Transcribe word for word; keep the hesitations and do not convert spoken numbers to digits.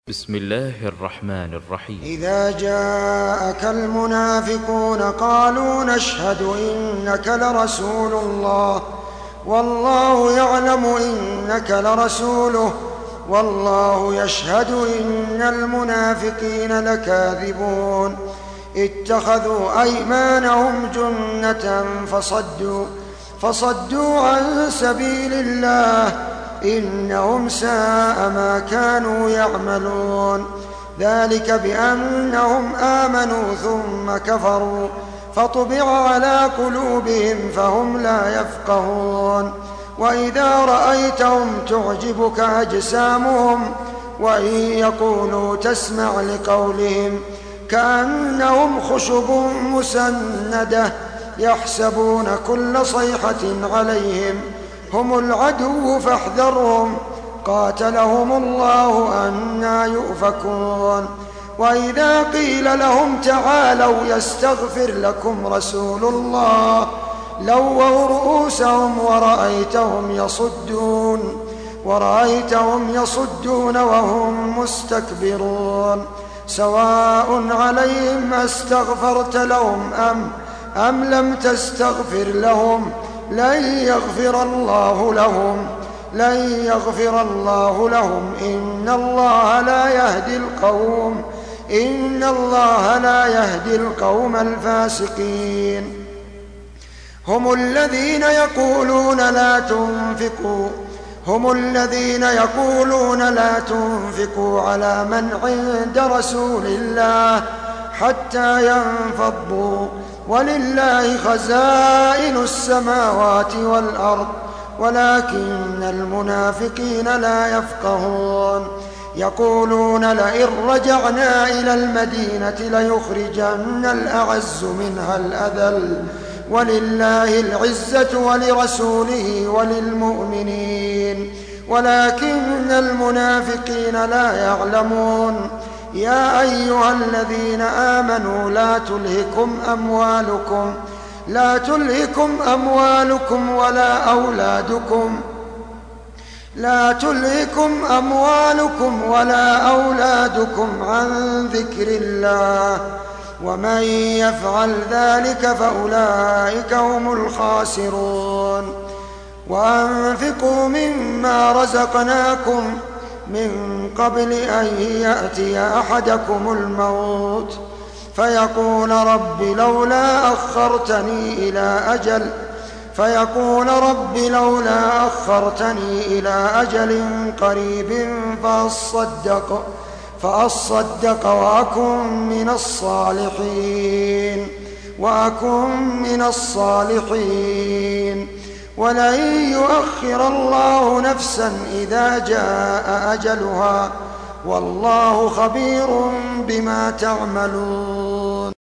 بسم الله الرحمن الرحيم. إذا جاءك المنافقون قالوا نشهد إنك لرسول الله والله يعلم إنك لرسوله والله يشهد إن المنافقين لكاذبون اتخذوا أيمانهم جنة فصدوا فصدوا عن سبيل الله إنهم ساء ما كانوا يعملون ذلك بأنهم آمنوا ثم كفروا فطبع على قلوبهم فهم لا يفقهون وإذا رأيتهم تعجبك أجسامهم وإن يقولوا تسمع لقولهم كأنهم خشب مسندة يحسبون كل صيحة عليهم هم العدو فاحذرهم قاتلهم الله أنى يؤفكون وإذا قيل لهم تعالوا يستغفر لكم رسول الله لووا رؤوسهم ورأيتهم يصدون ورأيتهم يصدون وهم مستكبرون سواء عليهم أستغفرت لهم أم أم لم تستغفر لهم لن يغفر الله لهم لن يغفر الله لهم إن الله لا يهدي القوم إن الله لا يهدي القوم الفاسقين هم الذين يقولون لا تنفقوا هم الذين يقولون لا تنفقوا على من عند رسول الله حتى ينفضوا ولله خزائن السماوات والأرض ولكن المنافقين لا يفقهون يقولون لئن رجعنا إلى المدينة ليخرجن الأعز منها الأذل ولله العزة ولرسوله وللمؤمنين ولكن المنافقين لا يعلمون يا أيها الذين آمنوا لا تلهكم أموالكم لا تلهكم أموالكم ولا أولادكم لا تلهكم أموالكم ولا أولادكم عن ذكر الله ومن يفعل ذلك فأولئك هم الخاسرون وأنفقوا مما رزقناكم من قبل أن يأتي أحدكم الموت فيقول رب لولا أخرتني إلى أجل فيقول رب لولا أخرتني إلى أجل قريب فأصدق فأصدق وأكن من الصالحين وأكن من الصالحين ولن يؤخر الله نفسا إذا جاء أجلها والله خبير بما تعملون.